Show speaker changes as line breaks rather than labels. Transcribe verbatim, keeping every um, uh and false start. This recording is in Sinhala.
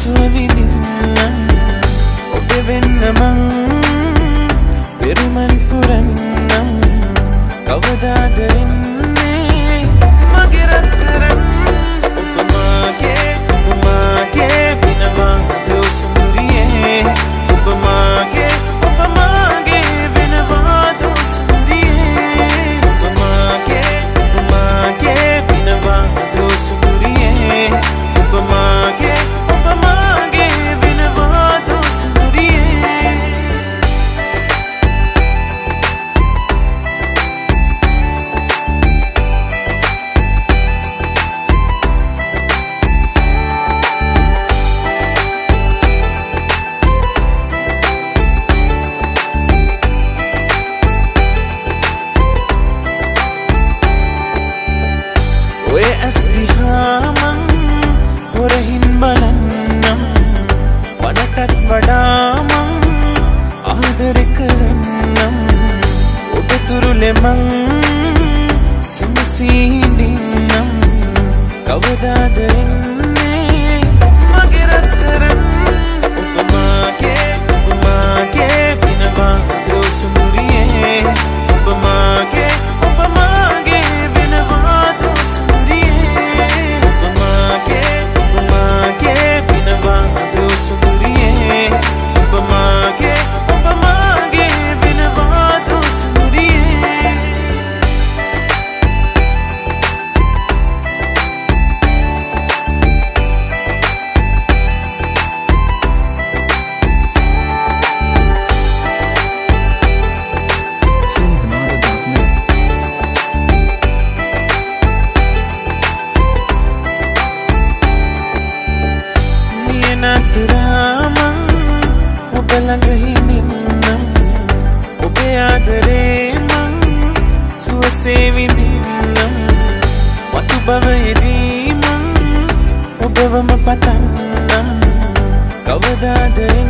සුවවිඳින්නම් ඔබ වෙන්න මං පෙරුමන් පුරන්නම් කවදාද එන්නේ මගේ රත්තරන් ඔබ මාගේ ඔබ මාගේ වෙනවා දෝසුරියේ ඔබ මාගේ ඔබ මාගේ වෙනවා දෝසුරියේ ඔබ මාගේ ඔබ මාගේ වෙනවා දෝසුරියේ ඔබ මාගේ ඔබ මාගේ වෙනවා දෝසුරියේ ඔය ඇස් දිහා මං හොරහින් බලන්නම් වනටත් වඩා මං ආදරේ කරන්නම් ඔබ තුරුලේ මං සැනසී ඉඳින්නම් කවදාද එන්නේ මගේ රත්තරන් ඔබ මාගේ ඔබ මාගේ වෙනවා දෝසුරියේ ඔබ මාගේ ඔබ මාගේ වෙනවා නතරමං ඔබ ළඟ හිඳින්නම් ඔබේ ආදරේ මං සුවසේ විඳින්නම් වතු භවයේදී මං ඔබවම පතන්නම් කවදාද